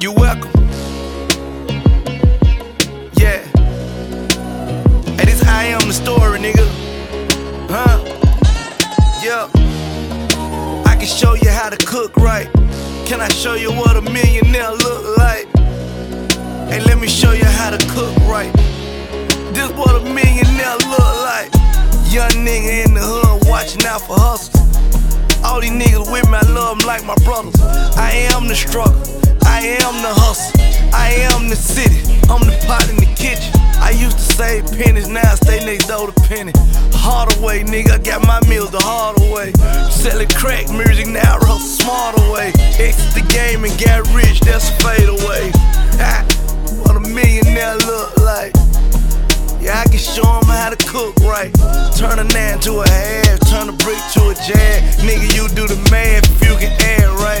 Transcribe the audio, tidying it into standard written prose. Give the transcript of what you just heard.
You welcome. Yeah. Hey, this I am the story, nigga. Huh? Yeah. I can show you how to cook right. Can I show you what a millionaire look like? Hey, let me show you how to cook right. This what a millionaire look like. Young nigga in the hood watching out for hustlers. All these niggas with me, I love them like my brothers. I am the struggle, I am the hustle, I am the city, I'm the pot in the kitchen. I used to save pennies, now I stay next door to Penny. Harder way, nigga, I got my meals the harder way. Selling crack music, now I hustle smarter way. Exit the game and got rich, that's a fade away. What a millionaire look like. Yeah, I can show them how to cook right. Turn a 9 to a half, turn a brick to a jag. Nigga, you do the math if you can add right.